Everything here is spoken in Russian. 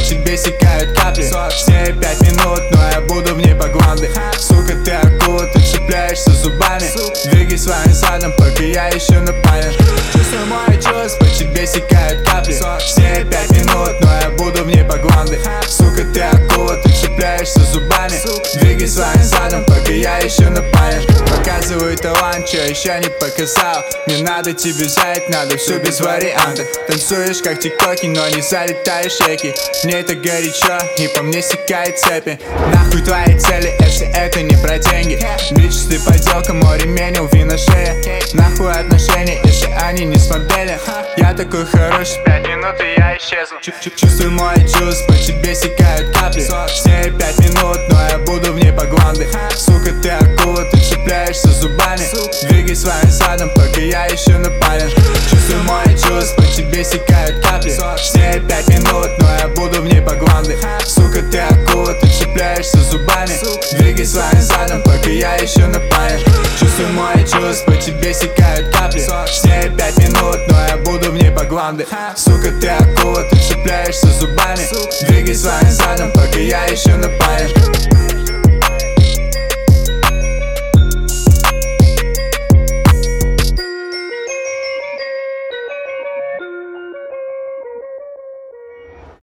тебе стекают капли. С ней 5 минут, но я буду в ней по гланды. Сука, ты акула, ты цепляешься зубами. Двигай своим задом, пока я еще напален. Чувствуй мой чувств, по тебе стекают капли. С ней 5 минут, но я буду в ней по гланды. Сука, ты акула, ты цепляешься зубами. Двигай своим задом, пока я еще напален. Показываю талант, что еще не показал. Мне надо тебе взять, надо все без вариантов. Танцуешь как тиктоки, но не залетаешь шейки. Мне это горячо, и по мне стекает цепи. Нахуй твои цели, если это не про деньги. Бичес, ты подделка, мой ремень, уви на шее. Нахуй отношения, если они не с модели. Я такой хороший, 5 минут и я исчезну. Чувствуй мой чувств, по тебе стекают капли. С ней 5 минут, но я буду в ней по гланды. Сука, ты акула, ты цепляешься зубами. Двигай своим задом, пока я еще напален. Чувствуй мой чувств, по тебе стекают капли. С ней 5 минут, но я буду в ней по гланды. Сука, ты акула, ты цепляешься зубами. Двигай своим задом, пока я еще напален. Чувствуй мой чувств, по тебе стекают капли. С ней 5 минут, но я буду в ней по гланды. Сука, ты акула, ты цепляешься зубами. Двигай своим задом, пока я еще напален.